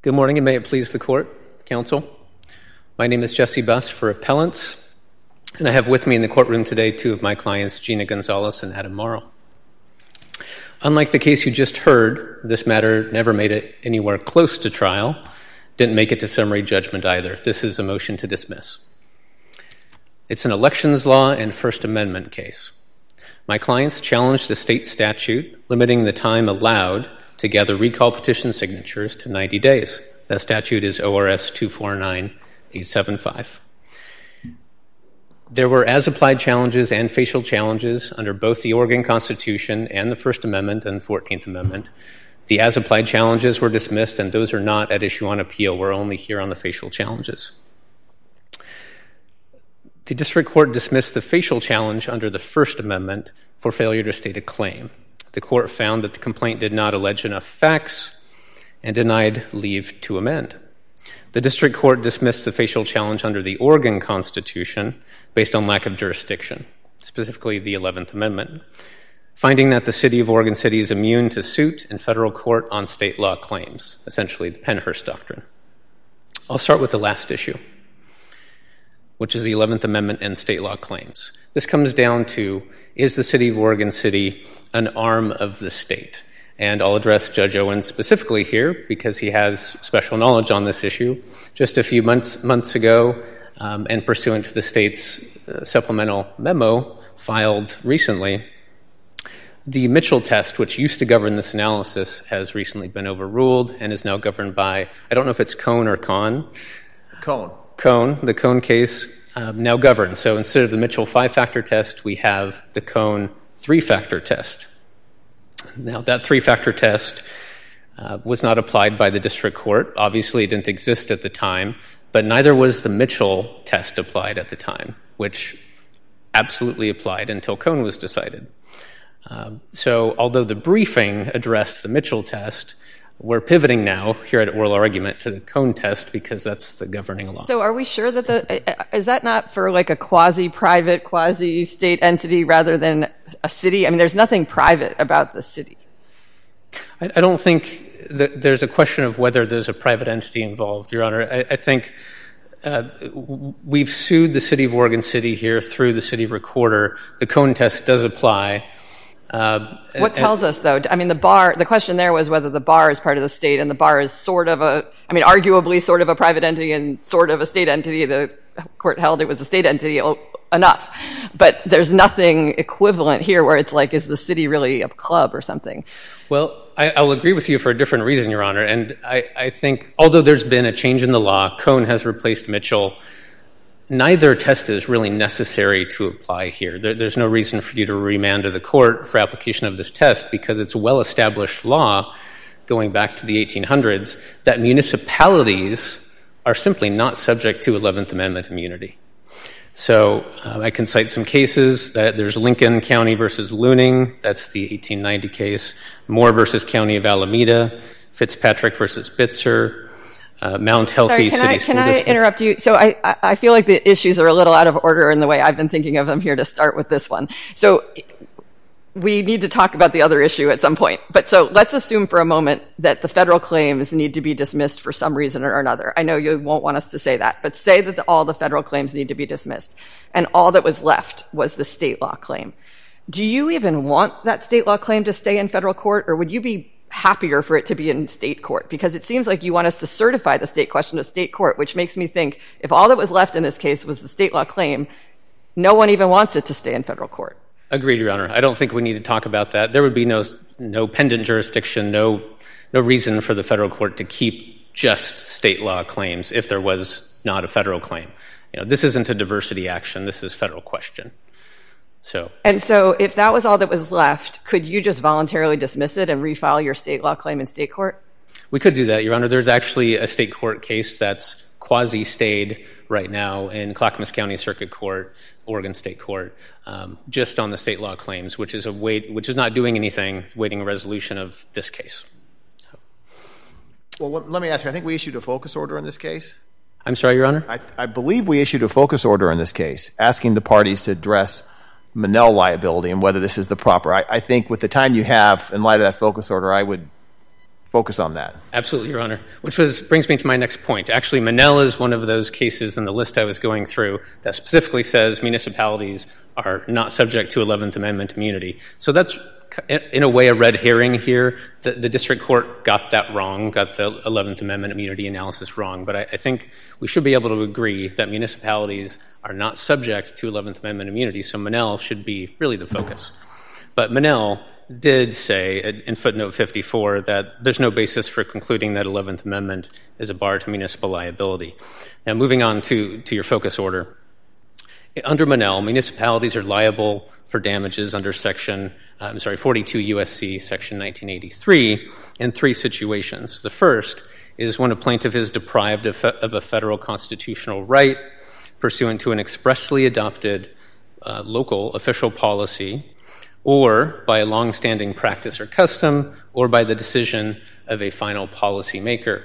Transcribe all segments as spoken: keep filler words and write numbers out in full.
Good morning, and may it please the Court, Counsel. My name is Jesse Buss for Appellants, and I have with me in the courtroom today two of my clients, Gina Gonzalez and Adam Morrow. Unlike the case you just heard, this matter never made it anywhere close to trial, didn't make it to summary judgment either. This is a motion to dismiss. It's an elections law and First Amendment case. My clients challenged the state statute limiting the time allowed to gather recall petition signatures to ninety days. That statute is O R S two four nine eight seven five. There were as-applied challenges and facial challenges under both the Oregon Constitution and the First Amendment and fourteenth Amendment. The as-applied challenges were dismissed, and those are not at issue on appeal. We're only here on the facial challenges. The district court dismissed the facial challenge under the First Amendment for failure to state a claim. The court found that the complaint did not allege enough facts and denied leave to amend. The district court dismissed the facial challenge under the Oregon Constitution based on lack of jurisdiction, specifically the eleventh Amendment, finding that the city of Oregon City is immune to suit in federal court on state law claims, essentially the Pennhurst Doctrine. I'll start with the last issue, which is the eleventh Amendment and state law claims. This comes down to, is the city of Oregon City an arm of the state? And I'll address Judge Owens specifically here because he has special knowledge on this issue. Just a few months months ago, um, and pursuant to the state's uh, supplemental memo filed recently, the Mitchell test, which used to govern this analysis, has recently been overruled and is now governed by, I don't know if it's Cone or Con. Cone. Cone, the Cone case, um, now governs. So instead of the Mitchell five-factor test, we have the Cone three-factor test. Now, that three-factor test uh, was not applied by the district court. Obviously, it didn't exist at the time, but neither was the Mitchell test applied at the time, which absolutely applied until Cone was decided. Um, so although the briefing addressed the Mitchell test, we're pivoting now here at oral argument to the Cone test because that's the governing law. So are we sure that the, is that not for like a quasi-private, quasi-state entity rather than a city? I mean, there's nothing private about the city. I, I don't think that there's a question of whether there's a private entity involved, Your Honor. I, I think uh, we've sued the city of Oregon City here through the city recorder. The Cone test does apply. Uh, what and, tells us, though? I mean, the bar, the question there was whether the bar is part of the state, and the bar is sort of a, I mean, arguably sort of a private entity and sort of a state entity. The court held it was a state entity enough. But there's nothing equivalent here where it's like, is the city really a club or something? Well, I, I'll agree with you for a different reason, Your Honor. And I, I think, although there's been a change in the law, Cone has replaced Mitchell. Neither test is really necessary to apply here. There, there's no reason for you to remand to the court for application of this test because it's well-established law going back to the eighteen hundreds that municipalities are simply not subject to eleventh Amendment immunity. So uh, I can cite some cases. That there's Lincoln County versus Luning. That's the eighteen ninety case. Moore versus County of Alameda. Fitzpatrick versus Bitzer. Uh, Mount Healthy Sorry, can City I, School Can I District. interrupt you? So I, I feel like the issues are a little out of order in the way I've been thinking of them here to start with this one. So we need to talk about the other issue at some point. But so let's assume for a moment that the federal claims need to be dismissed for some reason or another. I know you won't want us to say that, but say that the, all the federal claims need to be dismissed. And all that was left was the state law claim. Do you even want that state law claim to stay in federal court, or would you be happier for it to be in state court? Because it seems like you want us to certify the state question to state court, which makes me think if all that was left in this case was the state law claim, no one even wants it to stay in federal court. Agreed, Your Honor. I don't think we need to talk about that. There would be no no pendant jurisdiction, no no reason for the federal court to keep just state law claims if there was not a federal claim. You know, this isn't a diversity action. This is federal question. So. And so if that was all that was left, could you just voluntarily dismiss it and refile your state law claim in state court? We could do that, Your Honor. There's actually a state court case that's quasi-stayed right now in Clackamas County Circuit Court, Oregon State Court, um, just on the state law claims, which is a wait, which is not doing anything, it's waiting a resolution of this case. So. Well, let, let me ask you, I think we issued a focus order in this case. I'm sorry, Your Honor? I, I believe we issued a focus order in this case, asking the parties to address Monell liability and whether this is the proper. I, I think with the time you have, in light of that focus order, I would focus on that. Absolutely, Your Honor, which was brings me to my next point. Actually, Monell is one of those cases in the list I was going through that specifically says municipalities are not subject to eleventh Amendment immunity. So that's, in a way, a red herring here. The, the district court got that wrong, got the eleventh Amendment immunity analysis wrong. But I, I think we should be able to agree that municipalities are not subject to eleventh Amendment immunity, so Monell should be really the focus. But Monell did say in footnote fifty-four that there's no basis for concluding that eleventh Amendment is a bar to municipal liability. Now, moving on to, to your focus order. Under Monell, municipalities are liable for damages under section, uh, I'm sorry, forty-two U S C section nineteen eighty-three in three situations. The first is when a plaintiff is deprived of, fe- of a federal constitutional right pursuant to an expressly adopted uh, local official policy, or by a longstanding practice or custom, or by the decision of a final policymaker.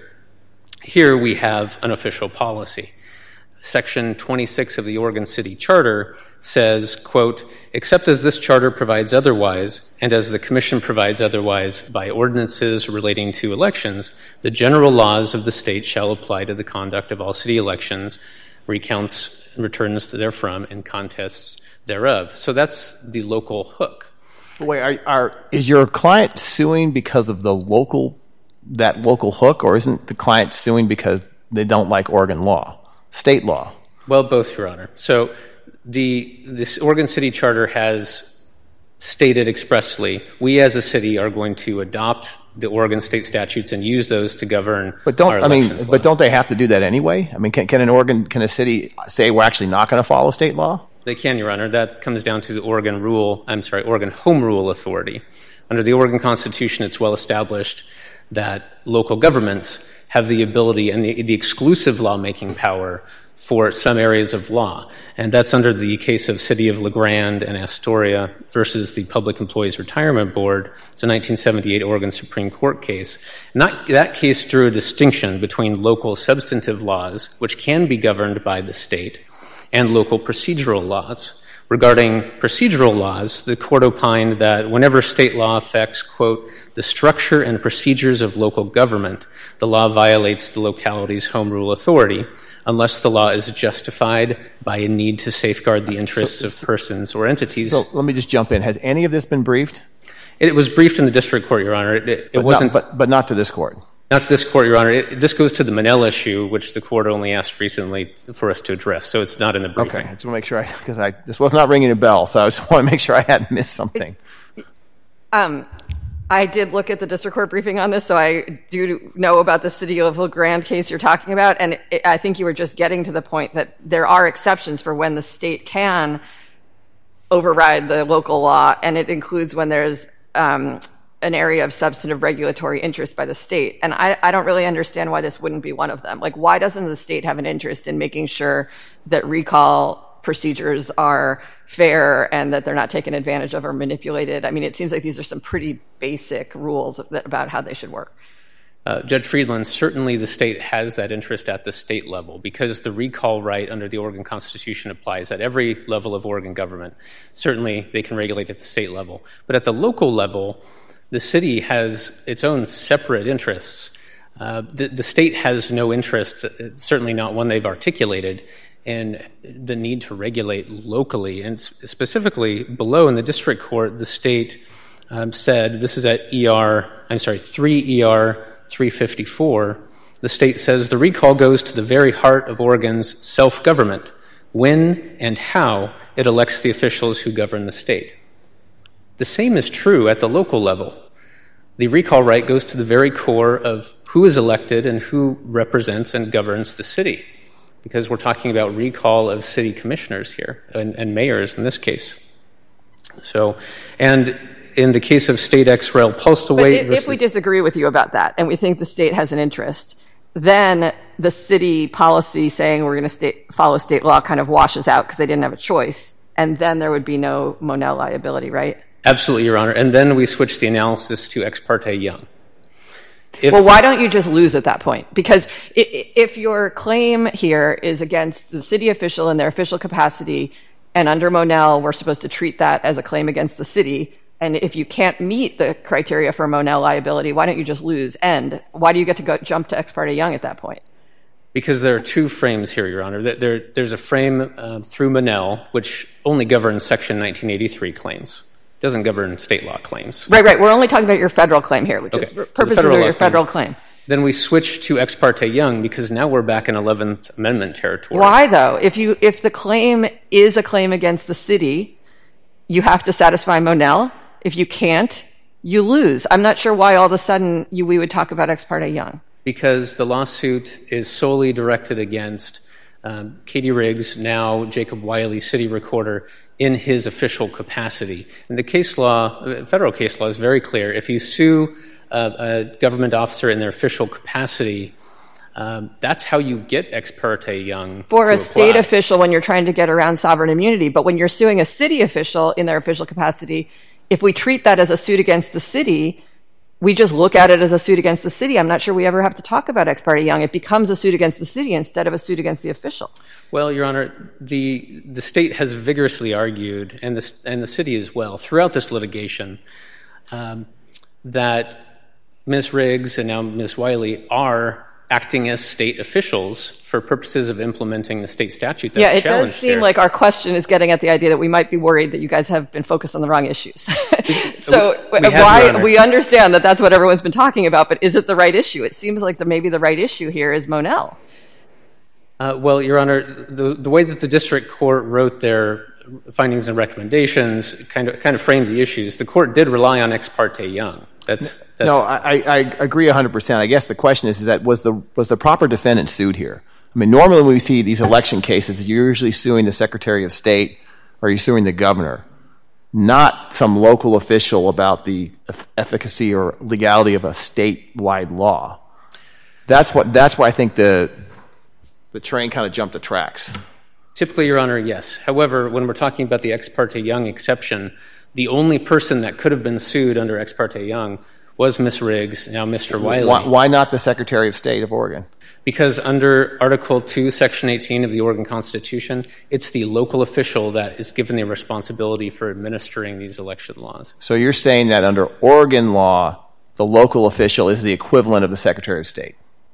Here we have an official policy. Section twenty-six of the Oregon City Charter says, quote, except as this charter provides otherwise, and as the Commission provides otherwise by ordinances relating to elections, the general laws of the state shall apply to the conduct of all city elections, recounts and returns therefrom, and contests thereof. So that's the local hook. Wait, are, are, is your client suing because of the local, that local hook, or isn't the client suing because they don't like Oregon law, state law? Well, both, Your Honor. So the this Oregon City Charter has stated expressly, we as a city are going to adopt the Oregon state statutes and use those to govern but don't, our I mean, elections law. But don't they have to do that anyway? I mean, can, can an Oregon, can a city say we're actually not going to follow state law? They can, Your Honor. That comes down to the Oregon Rule, I'm sorry, Oregon Home Rule Authority. Under the Oregon Constitution, it's well established that local governments have the ability and the, the exclusive lawmaking power for some areas of law. And that's under the case of City of La Grande and Astoria versus the Public Employees Retirement Board. It's a nineteen seventy-eight Oregon Supreme Court case. And that, that case drew a distinction between local substantive laws, which can be governed by the state, and local procedural laws. Regarding procedural laws, the court opined that whenever state law affects, quote, the structure and procedures of local government, the law violates the locality's home rule authority, unless the law is justified by a need to safeguard the interests so, of persons or entities. So let me just jump in. Has any of this been briefed? It was briefed in the district court, Your Honor. It, it but wasn't, not, but, but not to this court. Not to this court, Your Honor. It, this goes to the Monell issue, which the court only asked recently for us to address. So it's not in the briefing. Okay, I just want to make sure, I because I this was not ringing a bell, so I just want to make sure I hadn't missed something. Um, I did look at the district court briefing on this, so I do know about the City of La Grande case you're talking about, and it, I think you were just getting to the point that there are exceptions for when the state can override the local law, and it includes when there's um, an area of substantive regulatory interest by the state. And I, I don't really understand why this wouldn't be one of them. Like, why doesn't the state have an interest in making sure that recall procedures are fair and that they're not taken advantage of or manipulated? I mean, it seems like these are some pretty basic rules that, about how they should work. Uh, Judge Friedland, certainly the state has that interest at the state level because the recall right under the Oregon Constitution applies at every level of Oregon government. Certainly they can regulate at the state level. But at the local level, the city has its own separate interests. Uh, the, the state has no interest, certainly not one they've articulated, in the need to regulate locally. And specifically, below in the district court, the state um, said, this is at E R, I'm sorry, three E R three fifty-four, the state says the recall goes to the very heart of Oregon's self-government, when and how it elects the officials who govern the state. The same is true at the local level. The recall right goes to the very core of who is elected and who represents and governs the city, because we're talking about recall of city commissioners here, and, and mayors in this case. So, and in the case of state X rail postal but weight if, versus... if we disagree with you about that, and we think the state has an interest, then the city policy saying we're going to follow state law kind of washes out because they didn't have a choice, and then there would be no Monell liability, right? Absolutely, Your Honor. And then we switch the analysis to Ex parte Young. If, well, why don't you just lose at that point? Because if your claim here is against the city official in their official capacity, and under Monell we're supposed to treat that as a claim against the city, And if you can't meet the criteria for Monell liability, why don't you just lose? And why do you get to go jump to Ex parte Young at that point? Because there are two frames here, Your Honor. There, there's a frame uh, through Monell, which only governs Section nineteen eighty-three claims. It doesn't govern state law claims. Right, right. We're only talking about your federal claim here, which okay. is purposes so of your federal claim. Then we switch to Ex parte Young because now we're back in eleventh Amendment territory. Why, though? If you if the claim is a claim against the city, you have to satisfy Monell. If you can't, you lose. I'm not sure why all of a sudden you, we would talk about Ex parte Young. Because the lawsuit is solely directed against um, Katie Riggs, now Jacob Wiley, city recorder, in his official capacity. And the case law, federal case law, is very clear. If you sue uh, a government officer in their official capacity, um, that's how you get Ex parte Young for to a apply. State official when you're trying to get around sovereign immunity. But when you're suing a city official in their official capacity, if we treat that as a suit against the city, we just look at it as a suit against the city. I'm not sure we ever have to talk about Ex parte Young. It becomes a suit against the city instead of a suit against the official. Well, Your Honor, the the state has vigorously argued, and the, and the city as well, throughout this litigation, um, that Miz Riggs and now Miz Wiley are acting as state officials for purposes of implementing the state statute that's yeah, it challenged does seem here. like our question is getting at the idea that we might be worried that you guys have been focused on the wrong issues. so we, we why we understand that that's what everyone's been talking about, but is it the right issue? It seems like the, maybe the right issue here is Monell. Uh, well, Your Honor, the, the way that the district court wrote their findings and recommendations kind of kind of framed the issues. The court did rely on Ex parte Young. That's, that's no, I, I agree one hundred percent. I guess the question is, is that was the was the proper defendant sued here? I mean, normally when we see these election cases, you're usually suing the Secretary of State or you're suing the governor, not some local official about the efficacy or legality of a statewide law. That's what. That's why I think the the train kind of jumped the tracks. Typically, Your Honor, yes. However, when we're talking about the Ex parte Young exception, the only person that could have been sued under Ex parte Young was Miz Riggs, now Mister Wiley. Why, why not the Secretary of State of Oregon? Because under Article two, Section eighteen of the Oregon Constitution, it's the local official that is given the responsibility for administering these election laws. So you're saying that under Oregon law, the local official is the equivalent of the Secretary of State?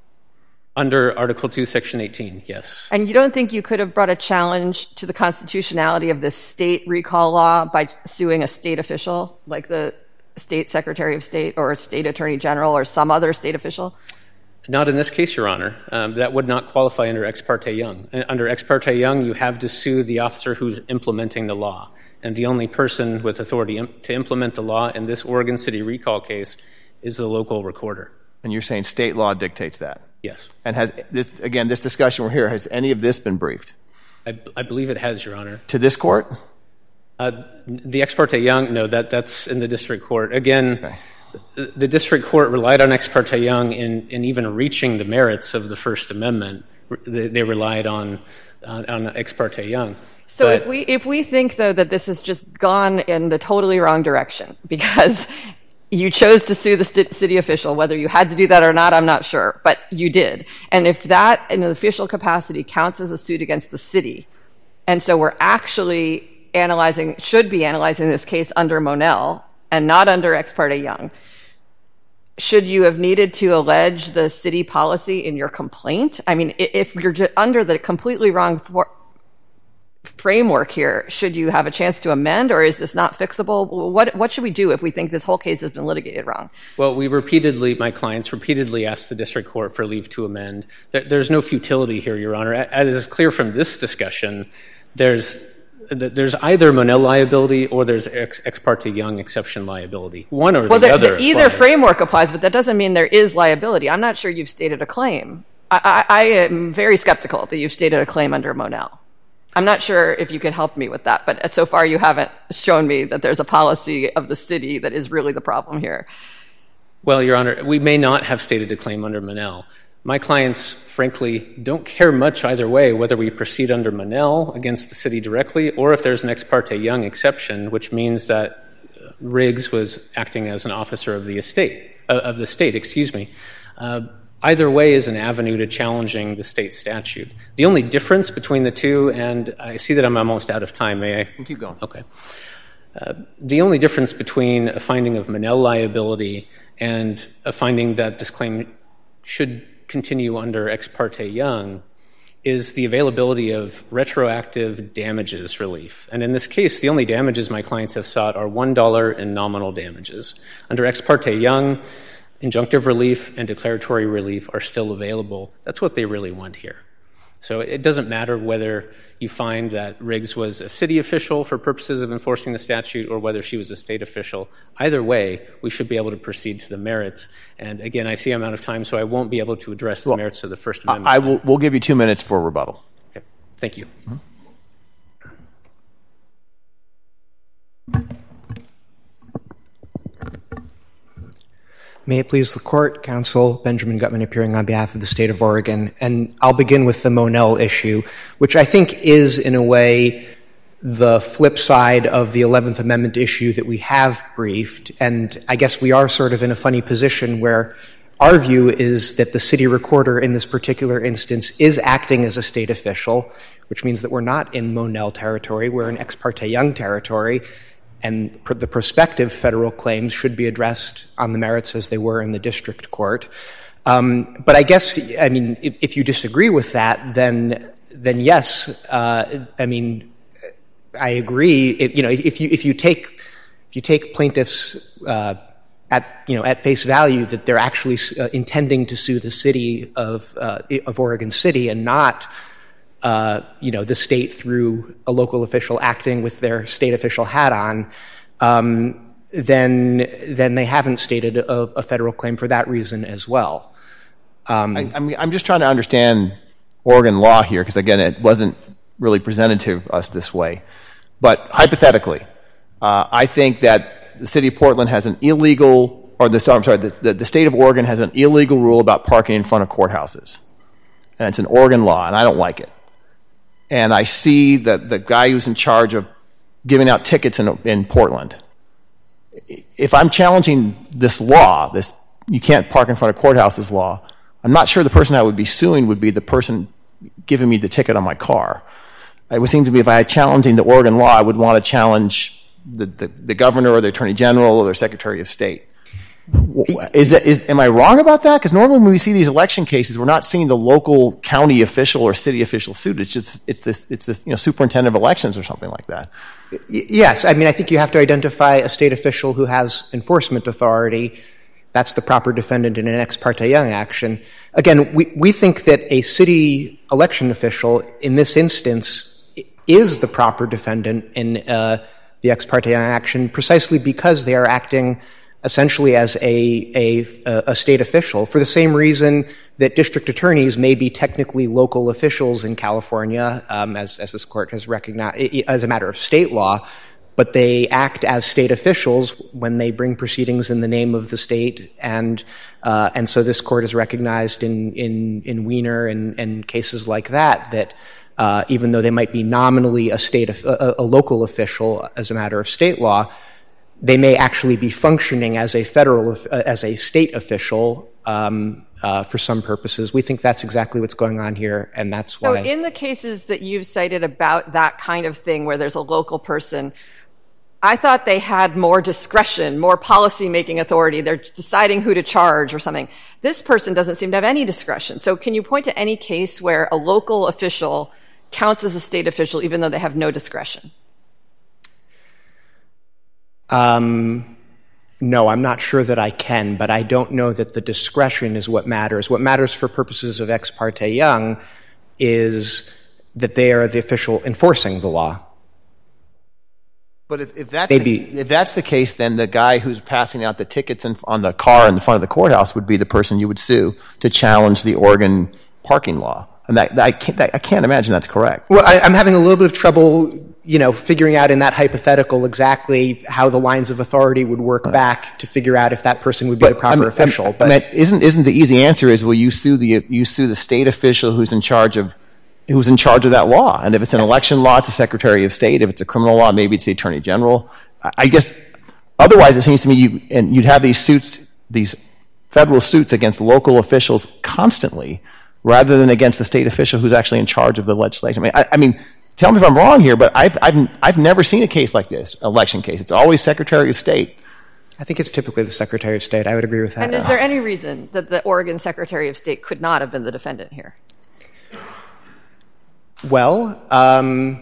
Under Article two, Section eighteen, yes. And you don't think you could have brought a challenge to the constitutionality of this state recall law by suing a state official, like the state Secretary of State or a state Attorney General or some other state official? Not in this case, Your Honor. Um, that would not qualify under Ex parte Young. Under Ex parte Young, you have to sue the officer who's implementing the law. And the only person with authority im- to implement the law in this Oregon City recall case is the local recorder. And you're saying state law dictates that? Yes. And has this, again, this discussion we're here, has any of this been briefed? I, I believe it has, Your Honor. To this court? Uh, the Ex parte Young, no, that, that's in the district court. Again, okay. the, the district court relied on Ex parte Young in, in even reaching the merits of the First Amendment. They, they relied on, on, on Ex parte Young. So but, if we if we think, though, that this has just gone in the totally wrong direction because you chose to sue the st- city official, whether you had to do that or not, I'm not sure, but you did. And if that in an official capacity counts as a suit against the city, and so we're actually analyzing, should be analyzing this case under Monell and not under Ex parte Young, should you have needed to allege the city policy in your complaint? I mean, if you're just under the completely wrong for- framework here, should you have a chance to amend, or is this not fixable? What what should we do if we think this whole case has been litigated wrong? Well, we repeatedly, my clients repeatedly asked the district court for leave to amend. There, there's no futility here, Your Honor. As is clear from this discussion, there's there's either Monell liability or there's ex, ex parte Young exception liability. One or well, the, the other. The either applies. framework applies, but that doesn't mean there is liability. I'm not sure you've stated a claim. I, I, I am very skeptical that you've stated a claim under Monell. I'm not sure if you could help me with that, but so far you haven't shown me that there's a policy of the city that is really the problem here. Well, Your Honor, we may not have stated a claim under Monell. My clients, frankly, don't care much either way whether we proceed under Monell against the city directly or if there's an Ex parte Young exception, which means that Riggs was acting as an officer of the estate, uh, of the state, excuse me. Uh, Either way is an avenue to challenging the state statute. The only difference between the two, and I see that I'm almost out of time. May I? Keep going. Okay. Uh, the only difference between a finding of Monell liability and a finding that this claim should continue under Ex parte Young is the availability of retroactive damages relief. And in this case, the only damages my clients have sought are one dollar in nominal damages. Under Ex parte Young, injunctive relief and declaratory relief are still available. That's what they really want here. So it doesn't matter whether you find that Riggs was a city official for purposes of enforcing the statute or whether she was a state official. Either way, we should be able to proceed to the merits. And again, I see I'm out of time, so I won't be able to address the well, merits of the First Amendment. I will. We'll give you two minutes for rebuttal. Okay. Thank you. Mm-hmm. May it please the Court, Counsel Benjamin Gutman appearing on behalf of the State of Oregon. And I'll begin with the Monell issue, which I think is, in a way, the flip side of the eleventh Amendment issue that we have briefed. And I guess we are sort of in a funny position where our view is that the city recorder in this particular instance is acting as a state official, which means that we're not in Monell territory, we're in Ex parte Young territory. And pr- the prospective federal claims should be addressed on the merits as they were in the district court. Um, but I guess, I mean, if, if you disagree with that, then then yes, uh, I mean, I agree. It, you know, if you if you take if you take plaintiffs uh, at you know at face value that they're actually uh, intending to sue the city of uh, of Oregon City and not Uh, you know, the state through a local official acting with their state official hat on, um, then then they haven't stated a, a federal claim for that reason as well. Um, I, I'm, I'm just trying to understand Oregon law here because, again, it wasn't really presented to us this way. But hypothetically, uh, I think that the city of Portland has an illegal, or the, I'm sorry, the, the, the state of Oregon has an illegal rule about parking in front of courthouses. And it's an Oregon law, and I don't like it. And I see that the guy who's in charge of giving out tickets in, in Portland, if I'm challenging this law, this you can't park in front of courthouses law, I'm not sure the person I would be suing would be the person giving me the ticket on my car. It would seem to me if I had challenging the Oregon law, I would want to challenge the, the, the governor or the attorney general or the secretary of state. Is, it, is am I wrong about that? Because normally when we see these election cases, we're not seeing the local county official or city official sued. It's just it's this it's this you know superintendent of elections or something like that. Yes, I mean I think you have to identify a state official who has enforcement authority. That's the proper defendant in an ex parte Young action. Again, we we think that a city election official in this instance is the proper defendant in uh, the ex parte Young action precisely because they are acting essentially as a, a, a state official, for the same reason that district attorneys may be technically local officials in California, um, as, as this court has recognized, as a matter of state law, but they act as state officials when they bring proceedings in the name of the state, and uh, and so this court has recognized in in, in Wiener and, and cases like that that uh, even though they might be nominally a state a, a local official as a matter of state law, they may actually be functioning as a federal, uh, as a state official um, uh, for some purposes. We think that's exactly what's going on here, and that's why. So in the cases that you've cited about that kind of thing where there's a local person, I thought they had more discretion, more policy-making authority. They're deciding who to charge or something. This person doesn't seem to have any discretion. So can you point to any case where a local official counts as a state official even though they have no discretion? Um, no, I'm not sure that I can, but I don't know that the discretion is what matters. What matters for purposes of Ex parte Young is that they are the official enforcing the law. But if, if that's the, if that's the case, then the guy who's passing out the tickets in, on the car in the front of the courthouse would be the person you would sue to challenge the Oregon parking law. And that, that, I, can't, that, I can't imagine that's correct. Well, I, I'm having a little bit of trouble, you know, figuring out in that hypothetical exactly how the lines of authority would work right. back to figure out if that person would be but, the proper I mean, official. I but mean, isn't isn't the easy answer is well, you sue the you sue the state official who's in charge of who's in charge of that law, and if it's an election law, it's a Secretary of State. If it's a criminal law, maybe it's the Attorney General. I, I guess otherwise, it seems to me you and you'd have these suits, these federal suits against local officials constantly, rather than against the state official who's actually in charge of the legislation. I mean, I, I mean. tell me if I'm wrong here, but I've, I've, I've never seen a case like this, election case. It's always Secretary of State. I think it's typically the Secretary of State. I would agree with that. And is there any reason that the Oregon Secretary of State could not have been the defendant here? Well, um,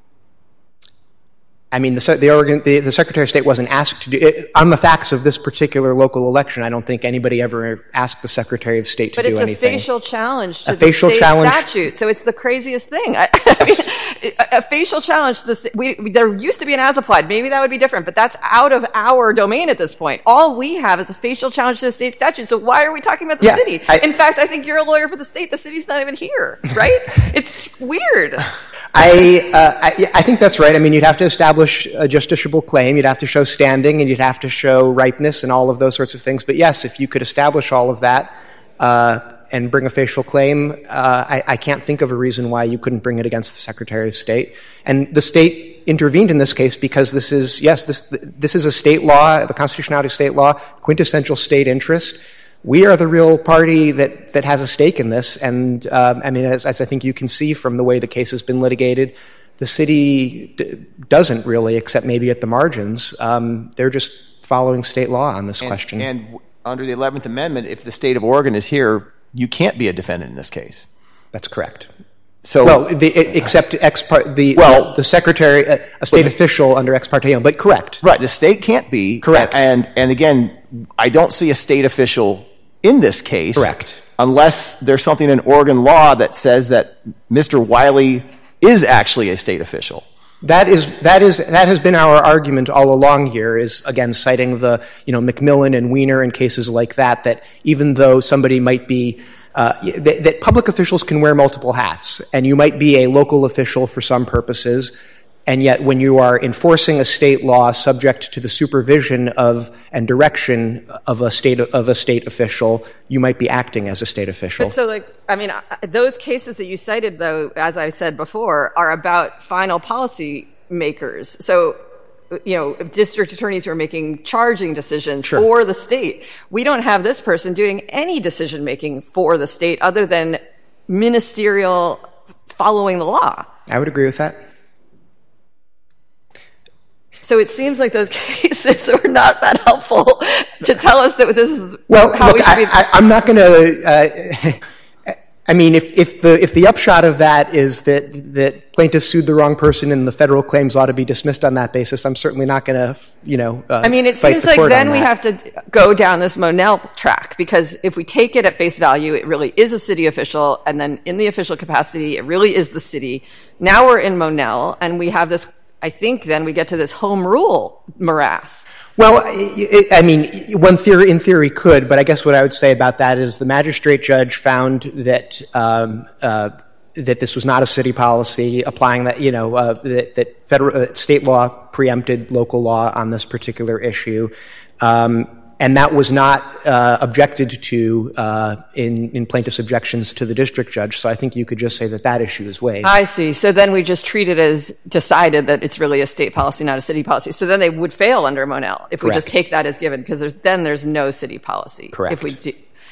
I mean, the, the Oregon, the, the Secretary of State wasn't asked to do it. On the facts of this particular local election, I don't think anybody ever asked the Secretary of State to but do anything. But it's a facial challenge to a the facial state challenge. statute, so it's the craziest thing. I, I mean, a, a facial challenge, to the, we, we, there used to be an as-applied. Maybe that would be different, but that's out of our domain at this point. All we have is a facial challenge to the state statute, so why are we talking about the yeah, city? I, In fact, I think you're a lawyer for the state. The city's not even here, right? It's weird. I, uh, I I think that's right. I mean, you'd have to establish a justiciable claim. You'd have to show standing, and you'd have to show ripeness and all of those sorts of things. But yes, if you could establish all of that uh, and bring a facial claim, uh, I, I can't think of a reason why you couldn't bring it against the Secretary of State. And the state intervened in this case because this is, yes, this this is a state law, the constitutionality of state law, quintessential state interest. We are the real party that, that has a stake in this, and um, I mean, as, as I think you can see from the way the case has been litigated, the city d- doesn't really, except maybe at the margins. Um, they're just following state law on this and, question. And w- under the eleventh Amendment, if the state of Oregon is here, you can't be a defendant in this case. That's correct. So, well, the, except ex part, the well, the secretary, a state well, official under ex parte, but correct. Right, the state can't be correct. And and again, I don't see a state official in this case, correct, unless there's something in Oregon law that says that Mister Wiley is actually a state official. That is that is that has been our argument all along here, is again citing the you know McMillan and Weiner and cases like that, that even though somebody might be uh, that, that public officials can wear multiple hats, and you might be a local official for some purposes, and yet when you are enforcing a state law subject to the supervision of and direction of a state of a state official, you might be acting as a state official. But so, like, I mean, those cases that you cited, though, as I said before, are about final policy makers. So, you know, district attorneys who are making charging decisions sure. for the state. We don't have this person doing any decision making for the state other than ministerial following the law. I would agree with that. So it seems like those cases are not that helpful to tell us that this is well, how look, we should be. I, I, I'm not going to. Uh, I mean, if, if the if the upshot of that is that that plaintiffs sued the wrong person and the federal claims ought to be dismissed on that basis, I'm certainly not going to, you know. Uh, I mean, it seems like then we have to go down this Monell track, because if we take it at face value, it really is a city official, and then in the official capacity, it really is the city. Now we're in Monell, and we have this. I think then we get to this home rule morass. Well, it, I mean, one theory in theory could, but I guess what I would say about that is the magistrate judge found that um, uh, that this was not a city policy, applying that, you know, uh, that, that federal uh, state law preempted local law on this particular issue. Um, And that was not uh, objected to uh, in, in plaintiff's objections to the district judge. So I think you could just say that that issue is waived. I see. So then we just treat it as decided that it's really a state policy, not a city policy. So then they would fail under Monell if we Correct. just take that as given, because there's, then there's no city policy. Correct. If we do.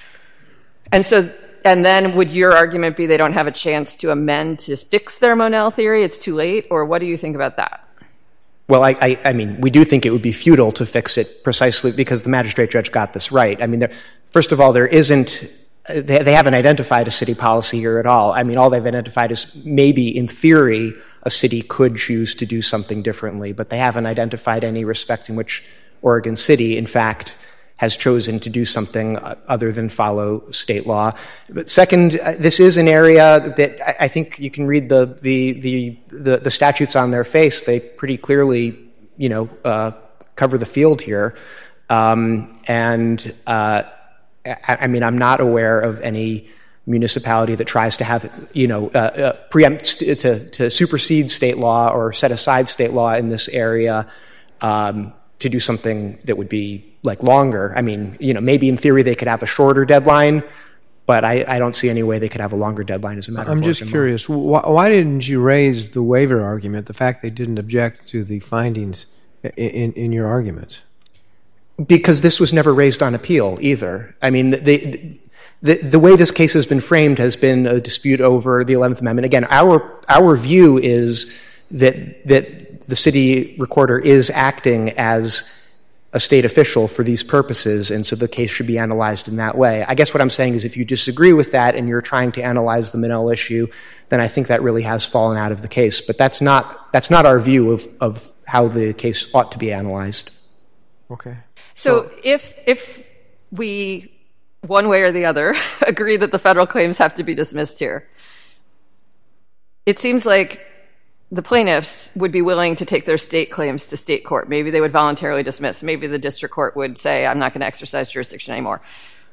And so, and then would your argument be they don't have a chance to amend to fix their Monell theory? It's too late? Or what do you think about that? Well, I, I, I mean, we do think it would be futile to fix it precisely because the magistrate judge got this right. I mean, there, first of all, there isn't, they, they haven't identified a city policy here at all. I mean, all they've identified is maybe in theory a city could choose to do something differently, but they haven't identified any respect in which Oregon City, in fact, has chosen to do something other than follow state law. But second, this is an area that I think you can read the the the the, the statutes on their face. They pretty clearly, you know, uh, cover the field here. Um, and uh, I, I mean, I'm not aware of any municipality that tries to have, you know, uh, uh, preempt to to supersede state law or set aside state law in this area. Um, to do something that would be like longer. I mean, you know, maybe in theory they could have a shorter deadline, but I, I don't see any way they could have a longer deadline as a matter I'm of just Oregon curious, why, why didn't you raise the waiver argument, the fact they didn't object to the findings in, in, in your arguments? Because this was never raised on appeal either. I mean, they, the, the way this case has been framed has been a dispute over the eleventh Amendment. Again, our our view is that that the city recorder is acting as a state official for these purposes, and so the case should be analyzed in that way. I guess what I'm saying is if you disagree with that and you're trying to analyze the Monell issue, then I think that really has fallen out of the case. But that's not that's not our view of, of how the case ought to be analyzed. Okay. So, so if if we, one way or the other, agree that the federal claims have to be dismissed here, it seems like the plaintiffs would be willing to take their state claims to state court. Maybe they would voluntarily dismiss. Maybe the district court would say, I'm not going to exercise jurisdiction anymore.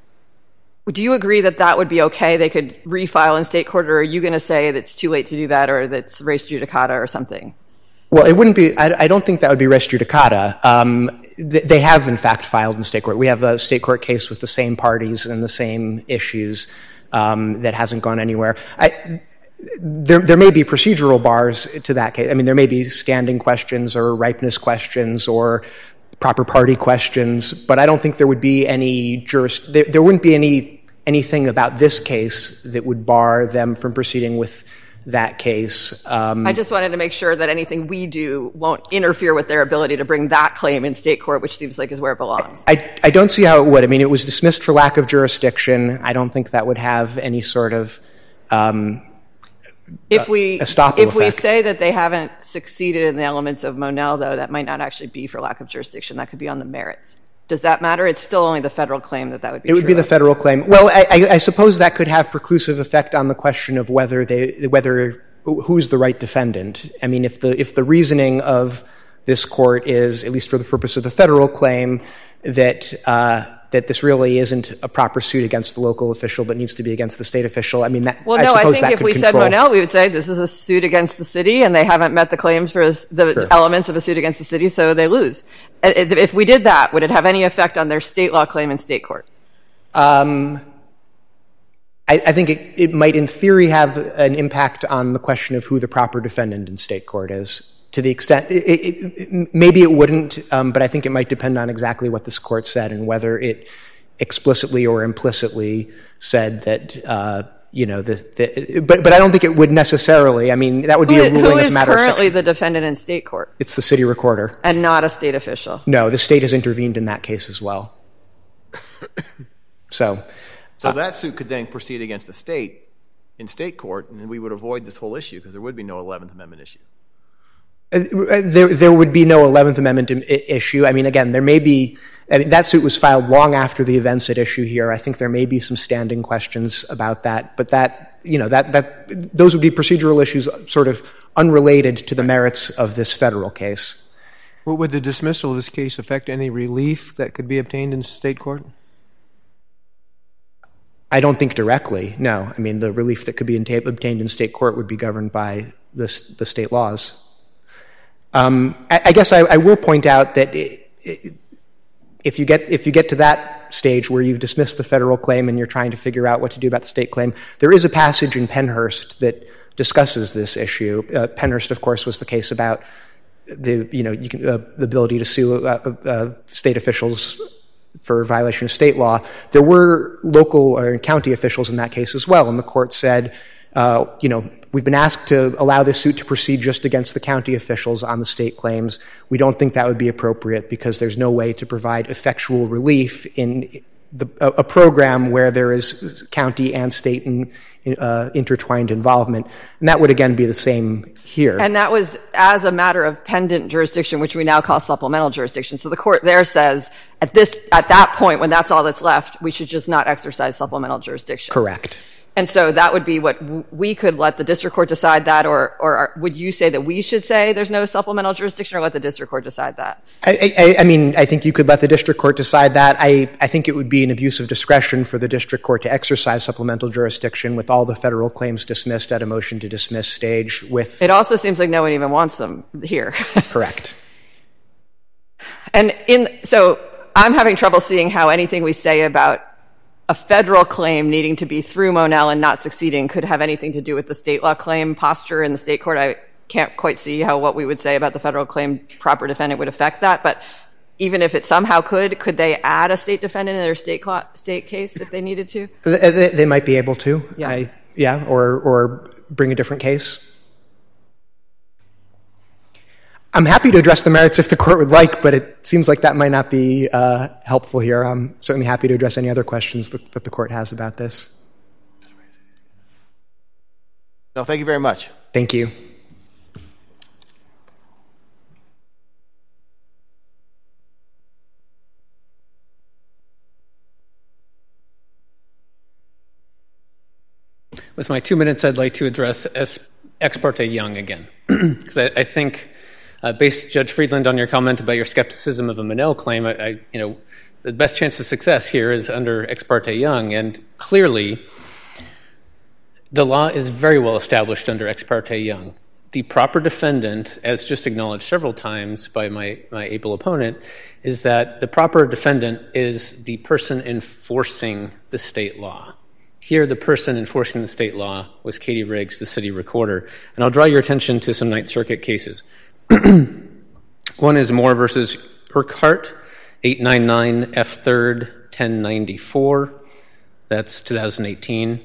Do you agree that that would be okay? They could refile in state court, or are you going to say that it's too late to do that, or that's res judicata or something? Well, it wouldn't be, I, I don't think that would be res judicata. Um, th- they have, in fact, filed in state court. We have a state court case with the same parties and the same issues um, that hasn't gone anywhere. I, There, there may be procedural bars to that case. I mean, there may be standing questions or ripeness questions or proper party questions, but I don't think there would be any juris, there, there wouldn't be any anything about this case that would bar them from proceeding with that case. Um, I just wanted to make sure that anything we do won't interfere with their ability to bring that claim in state court, which seems like is where it belongs. I, I don't see how it would. I mean, it was dismissed for lack of jurisdiction. I don't think that would have any sort of um, If we estoppel if we effect. say that they haven't succeeded in the elements of Monell, though, that might not actually be for lack of jurisdiction. That could be on the merits. Does that matter? It's still only the federal claim that that would be. It would true be the of. federal claim. Well, I, I, I suppose that could have preclusive effect on the question of whether they whether who's the right defendant. I mean, if the if the reasoning of this court is, at least for the purpose of the federal claim, that. Uh, that this really isn't a proper suit against the local official but needs to be against the state official. I mean, that, well, I no, I suppose think that if could we control. said Monell, we would say this is a suit against the city and they haven't met the claims for the Sure. elements of a suit against the city, so they lose. If we did that, would it have any effect on their state law claim in state court? Um, I, I think it, it might, in theory, have an impact on the question of who the proper defendant in state court is. To the extent, it, it, it, maybe it wouldn't, um, but I think it might depend on exactly what this court said and whether it explicitly or implicitly said that, uh, you know, the, the, but but I don't think it would necessarily. I mean, that would be Who, a ruling who as a is matter of currently section. the defendant in state court It's the city recorder. and not a state official? No, the state has intervened in that case as well. So, So that suit could then proceed against the state in state court, and we would avoid this whole issue because there would be no eleventh Amendment issue. Uh, There, there would be no eleventh Amendment im- i- issue. I mean, again, there may be, I mean, that suit was filed long after the events at issue here. I think there may be some standing questions about that, but that, you know, that, that, those would be procedural issues sort of unrelated to the merits of this federal case. Well, would the dismissal of this case affect any relief that could be obtained in state court? I don't think directly, no. I mean, the relief that could be enta- obtained in state court would be governed by this, the state laws. Um, I, I guess I, I will point out that it, it, if you get if you get to that stage where you've dismissed the federal claim and you're trying to figure out what to do about the state claim, there is a passage in Pennhurst that discusses this issue. Uh, Pennhurst, of course, was the case about the you know you can, uh, the ability to sue uh, uh, state officials for violation of state law. There were local or county officials in that case as well, and the court said, uh, you know. We've been asked to allow this suit to proceed just against the county officials on the state claims. We don't think that would be appropriate because there's no way to provide effectual relief in the, a, a program where there is county and state in, uh, intertwined involvement. And that would, again, be the same here. And that was as a matter of pendant jurisdiction, which we now call supplemental jurisdiction. So the court there says at this at that point, when that's all that's left, we should just not exercise supplemental jurisdiction. Correct. And so that would be what w- we could let the district court decide that, or or are, would you say that we should say there's no supplemental jurisdiction, or let the district court decide that? I, I, I mean, I think you could let the district court decide that. I, I think it would be an abuse of discretion for the district court to exercise supplemental jurisdiction with all the federal claims dismissed at a motion to dismiss stage with... It also seems like no one even wants them here. Correct. And in so I'm having trouble seeing how anything we say about a federal claim needing to be through Monell and not succeeding could have anything to do with the state law claim posture in the state court. I can't quite see how what we would say about the federal claim proper defendant would affect that. But even if it somehow could, could they add a state defendant in their state cl- state case if they needed to? They, they, they might be able to. Yeah. I, yeah, or or bring a different case. I'm happy to address the merits if the court would like, but it seems like that might not be uh, helpful here. I'm certainly happy to address any other questions that, that the court has about this. No, thank you very much. Thank you. With my two minutes, I'd like to address es- Ex parte Young again, because I, I think, uh, based, Judge Friedland, on your comment about your skepticism of a Monell claim, I, I, you know, the best chance of success here is under Ex parte Young, and clearly, the law is very well established under Ex parte Young. The proper defendant, as just acknowledged several times by my, my able opponent, is that the proper defendant is the person enforcing the state law. Here, the person enforcing the state law was Katie Riggs, the city recorder. And I'll draw your attention to some Ninth Circuit cases. One is Moore versus Urquhart, eight ninety-nine F third ten ninety-four. That's two thousand eighteen.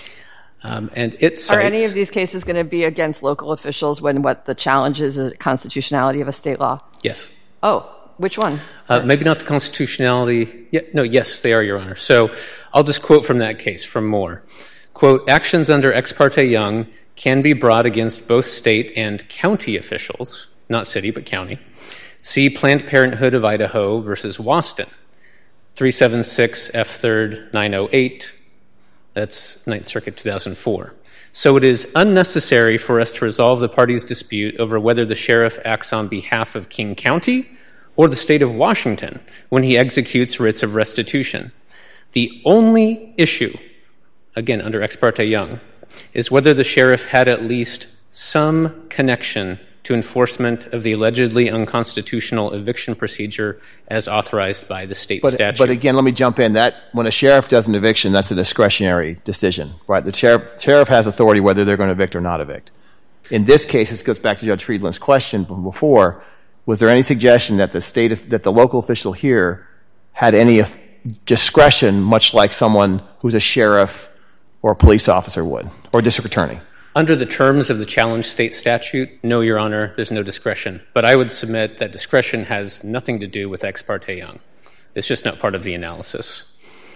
Um, and it cites, Are any of these cases going to be against local officials when what the challenge is the constitutionality of a state law? Yes. Oh, which one? Uh, maybe not the constitutionality. Yeah, no, yes, they are, Your Honor. So I'll just quote from that case, from Moore. Quote, actions under Ex parte Young can be brought against both state and county officials, not city, but county. See Planned Parenthood of Idaho versus Waston, three seventy-six F third nine oh eight. That's Ninth Circuit two thousand four. So it is unnecessary for us to resolve the parties' dispute over whether the sheriff acts on behalf of King County or the state of Washington when he executes writs of restitution. The only issue, again, under Ex parte Young, is whether the sheriff had at least some connection to enforcement of the allegedly unconstitutional eviction procedure as authorized by the state But, statute. but again, let me jump in. That when a sheriff does an eviction, that's a discretionary decision, right? The sheriff, sheriff has authority whether they're going to evict or not evict. In this case, this goes back to Judge Friedland's question from before. Was there any suggestion that the state, that the local official here had any discretion, much like someone who's a sheriff or a police officer would, or a district attorney? Under the terms of the challenged state statute, no, Your Honor, there's no discretion. But I would submit that discretion has nothing to do with Ex parte Young. It's just not part of the analysis.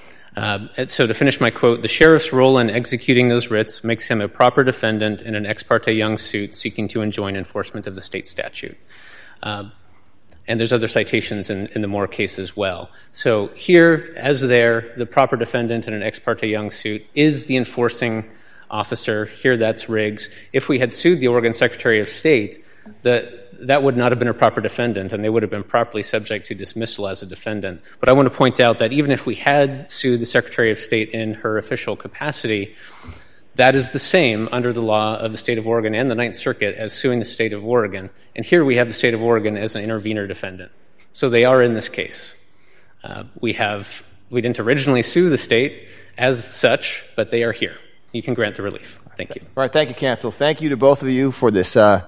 Uh, so to finish my quote, the sheriff's role in executing those writs makes him a proper defendant in an Ex parte Young suit seeking to enjoin enforcement of the state statute. Uh, and there's other citations in, in the Moore case as well. So here, as there, the proper defendant in an Ex parte Young suit is the enforcing officer. Here, that's Riggs. If we had sued the Oregon Secretary of State, the, that would not have been a proper defendant, and they would have been properly subject to dismissal as a defendant. But I want to point out that even if we had sued the Secretary of State in her official capacity, that is the same under the law of the state of Oregon and the Ninth Circuit as suing the state of Oregon. And here we have the state of Oregon as an intervener defendant. So they are in this case. Uh, we have, we didn't originally sue the state as such, but they are here. You can grant the relief. Thank you. All right, thank you, counsel. Thank you to both of you for this uh,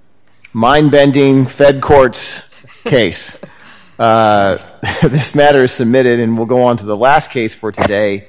mind-bending Fed courts case. Uh, this matter is submitted, and we'll go on to the last case for today.